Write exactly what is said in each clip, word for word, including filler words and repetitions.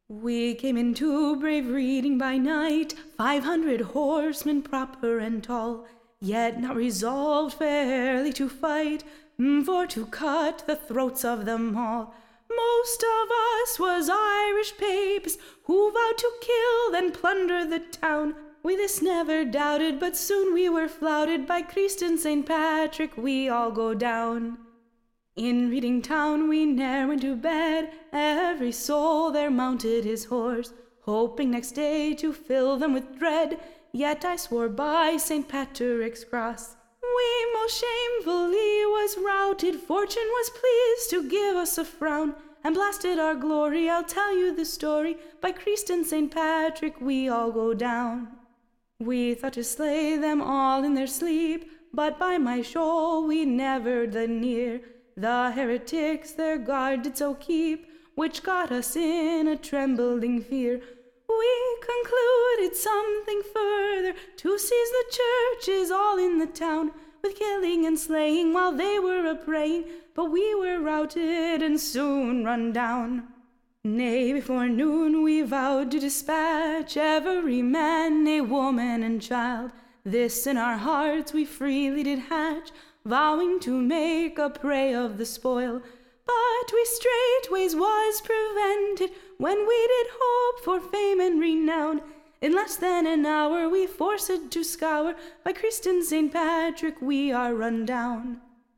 We came into brave reading by night, five hundred horsemen proper and tall, yet not resolved fairly to fight, for to cut the throats of them all. Most of us was Irish papists, who vowed to kill and plunder the town. We this never doubted, but soon we were flouted, by Christ and Saint Patrick we all go down. In Reading town we ne'er went to bed, every soul there mounted his horse, hoping next day to fill them with dread, yet I swore by Saint Patrick's cross. We most shamefully was routed, fortune was pleased to give us a frown, and blasted our glory, I'll tell you the story, by Christ and Saint Patrick we all go down. We thought to slay them all in their sleep, but by my shoal we never the near, the heretics their guard did so keep, which got us in a trembling fear. We concluded something further, to seize the churches all in the town, with killing and slaying while they were a-praying, but we were routed and soon run down. Nay, before noon we vowed to dispatch every man, a woman and child. This in our hearts we freely did hatch, vowing to make a prey of the spoil. But we straightways was prevented, when we did hope for fame and renown. In less than an hour we forced to scour, by Christ and Saint Patrick we are run down.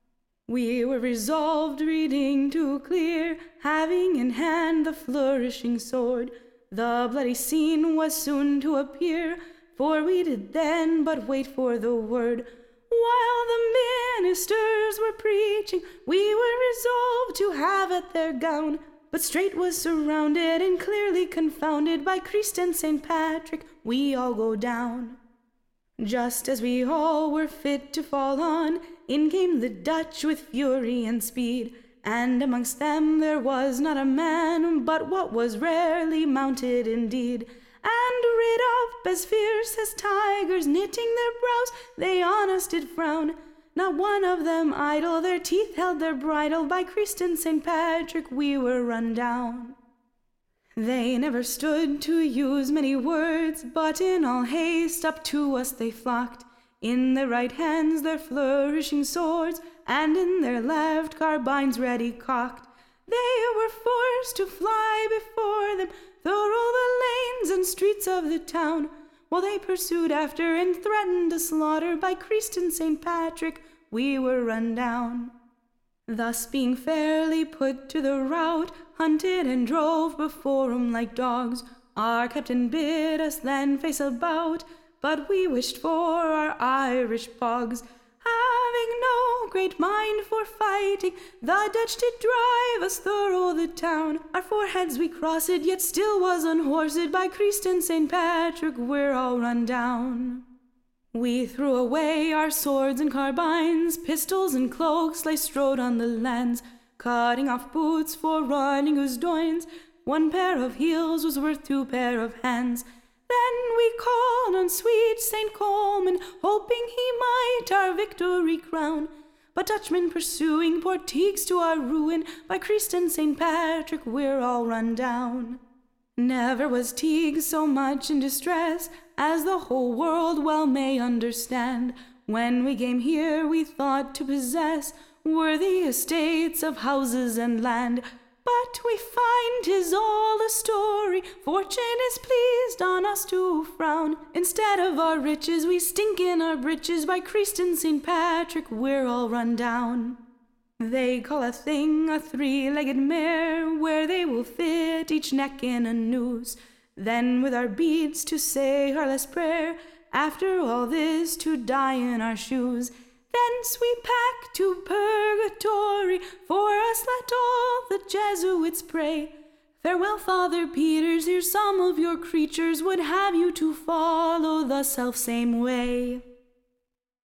We were resolved reading to clear, having in hand the flourishing sword. The bloody scene was soon to appear, for we did then but wait for the word. While the ministers were preaching, we were resolved to have at their gown, but straight was surrounded and clearly confounded, by Christ and Saint Patrick we all go down. Just as we all were fit to fall on, in came the Dutch with fury and speed, and amongst them there was not a man but what was rarely mounted indeed, and rid up as fierce as tigers, knitting their brows they on us did frown. Not one of them idle, their teeth held their bridle, by Christ and Saint Patrick we were run down. They never stood to use many words, but in all haste up to us they flocked, in their right hands their flourishing swords, and in their left carbines ready cocked. They were forced to fly before them through all the lanes and streets of the town, while they pursued after and threatened to slaughter, by Christ and Saint Patrick we were run down. Thus being fairly put to the rout, hunted and drove before 'em like dogs, our captain bid us then face about, but we wished for our Irish bogs. Having no great mind for fighting, the Dutch did drive us through the town. Our foreheads we crossed, yet still was unhorsed, by Christ and Saint Patrick we're all run down. We threw away our swords and carbines, pistols and cloaks lay strowed on the lands, cutting off boots for running whose doins one pair of heels was worth two pair of hands. Then we called on sweet Saint Colman, hoping he might our victory crown, but Dutchmen pursuing poor Teagues to our ruin, by Christ and Saint Patrick we're all run down. Never was Teague so much in distress, as the whole world well may understand. When we came here we thought to possess worthy estates of houses and land, but we find 'tis all a story, fortune is pleased on us to frown. Instead of our riches we stink in our breeches, by Christ and Saint Patrick we're all run down. They call a thing a three-legged mare, where they will fit each neck in a noose. Then with our beads to say our last prayer, after all this to die in our shoes. Thence we pack to purgatory, for us let all the Jesuits pray. Farewell, Father Peters, here some of your creatures would have you to follow the self-same way.